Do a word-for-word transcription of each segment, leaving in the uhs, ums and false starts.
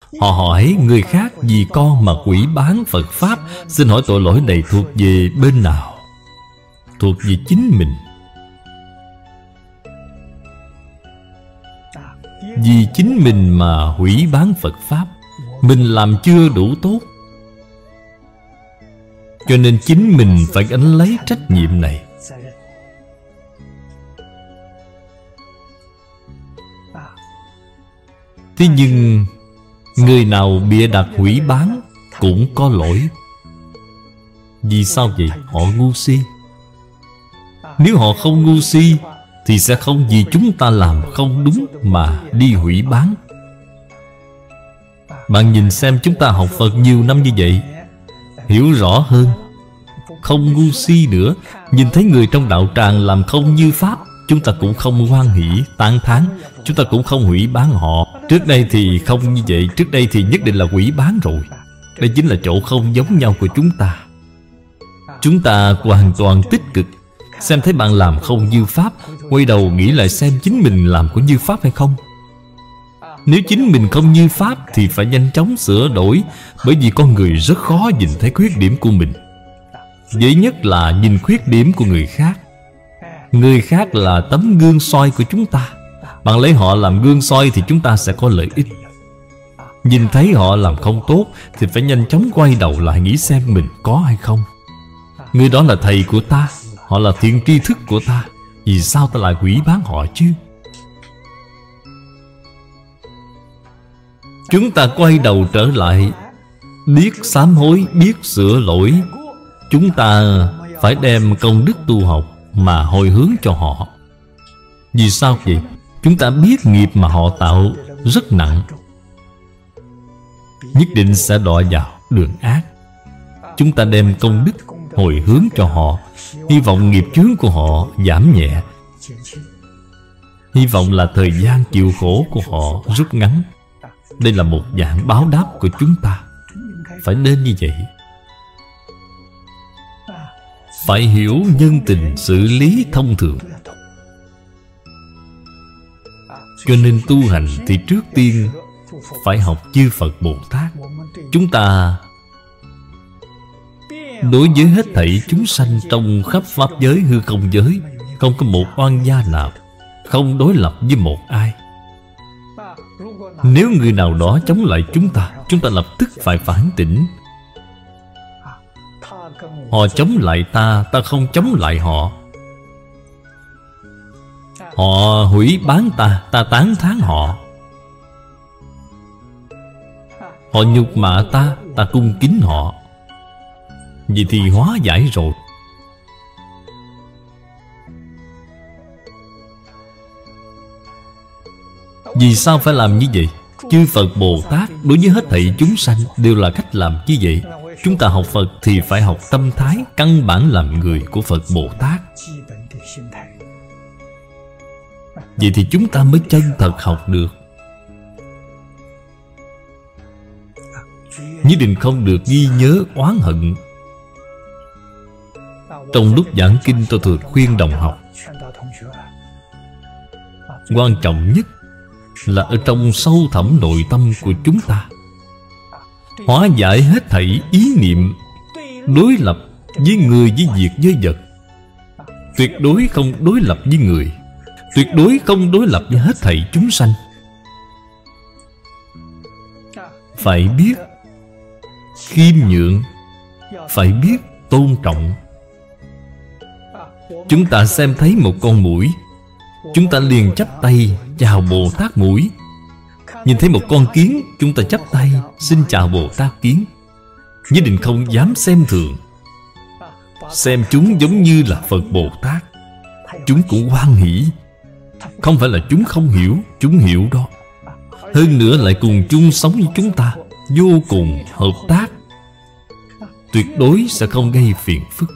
Họ hỏi người khác vì con mà quỷ bán Phật Pháp. Xin hỏi tội lỗi này thuộc về bên nào? Thuộc về chính mình. Vì chính mình mà hủy bán Phật Pháp. Mình làm chưa đủ tốt, cho nên chính mình phải gánh lấy trách nhiệm này. Thế nhưng người nào bịa đặt hủy bán cũng có lỗi. Vì sao vậy? Họ ngu si. Nếu họ không ngu si thì sẽ không vì chúng ta làm không đúng mà đi hủy bán. Bạn nhìn xem, chúng ta học Phật nhiều năm như vậy, hiểu rõ hơn, không ngu si nữa. Nhìn thấy người trong đạo tràng làm không như Pháp, chúng ta cũng không hoan hỷ, tán thán. Chúng ta cũng không hủy bán họ. Trước đây thì không như vậy. Trước đây thì nhất định là hủy bán rồi. Đây chính là chỗ không giống nhau của chúng ta. Chúng ta hoàn toàn tích cực. Xem thấy bạn làm không như Pháp, quay đầu nghĩ lại xem chính mình làm có như Pháp hay không. Nếu chính mình không như Pháp thì phải nhanh chóng sửa đổi. Bởi vì con người rất khó nhìn thấy khuyết điểm của mình. Dễ nhất là nhìn khuyết điểm của người khác. Người khác là tấm gương soi của chúng ta. Bạn lấy họ làm gương soi thì chúng ta sẽ có lợi ích. Nhìn thấy họ làm không tốt thì phải nhanh chóng quay đầu lại nghĩ xem mình có hay không. Người đó là thầy của ta, họ là thiện tri thức của ta, vì sao ta lại hủy bán họ chứ? Chúng ta quay đầu trở lại, biết sám hối, biết sửa lỗi. Chúng ta phải đem công đức tu học mà hồi hướng cho họ. Vì sao vậy? Chúng ta biết nghiệp mà họ tạo rất nặng, nhất định sẽ đọa vào đường ác. Chúng ta đem công đức hồi hướng cho họ, hy vọng nghiệp chướng của họ giảm nhẹ, hy vọng là thời gian chịu khổ của họ rút ngắn. Đây là một dạng báo đáp của chúng ta. Phải nên như vậy. Phải hiểu nhân tình xử lý thông thường. Cho nên tu hành thì trước tiên phải học chư Phật Bồ Tát. Chúng ta đối với hết thảy chúng sanh trong khắp pháp giới hư không giới, không có một oan gia nào không đối lập với một ai. Nếu người nào đó chống lại chúng ta, chúng ta lập tức phải phản tỉnh. Họ chống lại ta, ta không chống lại họ. Họ hủy bán ta, ta tán thán họ. Họ nhục mạ ta, ta cung kính họ. Vì thì hóa giải rồi. Vì sao phải làm như vậy? Chư Phật Bồ Tát đối với hết thảy chúng sanh đều là cách làm như vậy. Chúng ta học Phật thì phải học tâm thái căn bản làm người của Phật Bồ Tát. Vậy thì chúng ta mới chân thật học được. Nhất định không được ghi nhớ oán hận. Trong lúc giảng kinh, tôi thường khuyên đồng học, quan trọng nhất là ở trong sâu thẳm nội tâm của chúng ta, hóa giải hết thảy ý niệm đối lập với người, với việc, với vật. Tuyệt đối không đối lập với người, tuyệt đối không đối lập với hết thảy chúng sanh. Phải biết khiêm nhượng, phải biết tôn trọng. Chúng ta xem thấy một con muỗi, chúng ta liền chắp tay chào Bồ Tát muỗi. Nhìn thấy một con kiến, chúng ta chắp tay xin chào Bồ Tát kiến. Nhất định không dám xem thường. Xem chúng giống như là Phật Bồ Tát. Chúng cũng hoan hỷ. Không phải là chúng không hiểu, chúng hiểu đó. Hơn nữa lại cùng chung sống với chúng ta, vô cùng hợp tác, tuyệt đối sẽ không gây phiền phức.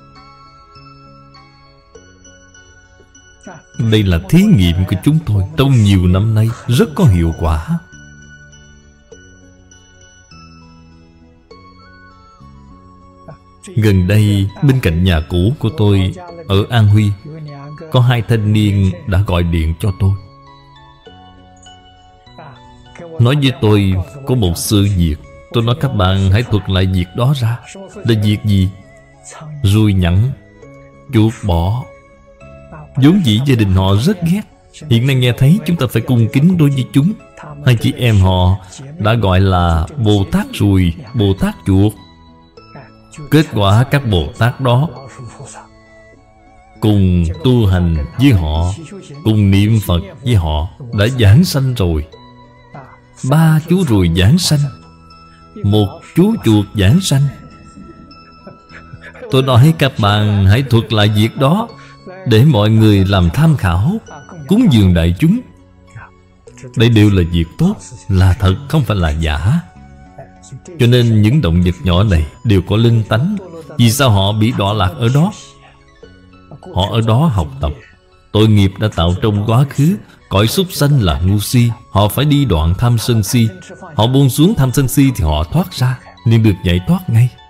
Đây là thí nghiệm của chúng tôi trong nhiều năm nay, rất có hiệu quả. Gần đây, bên cạnh nhà cũ của tôi ở An Huy, có hai thanh niên đã gọi điện cho tôi, nói với tôi có một sự việc. Tôi nói các bạn hãy thuật lại việc đó ra. Là việc gì? Ruồi nhặng, chuột bọ. Vốn dĩ gia đình họ rất ghét. Hiện nay nghe thấy chúng ta phải cung kính đối với chúng. Hai chị em họ đã gọi là Bồ Tát ruồi, Bồ Tát chuột. Kết quả các Bồ Tát đó cùng tu hành với họ, cùng niệm Phật với họ, đã giảng sanh rồi. Ba chú ruồi giảng sanh, một chú chuột giảng sanh. Tôi nói các bạn hãy thuật lại việc đó để mọi người làm tham khảo, cúng dường đại chúng. Đây đều là việc tốt, là thật, không phải là giả. Cho nên những động vật nhỏ này đều có linh tánh. Vì sao họ bị đọa lạc ở đó? Họ ở đó học tập. Tội nghiệp đã tạo trong quá khứ. Cõi súc sanh là ngu si. Họ phải đi đoạn tham sân si. Họ buông xuống tham sân si thì họ thoát ra, liền được giải thoát ngay.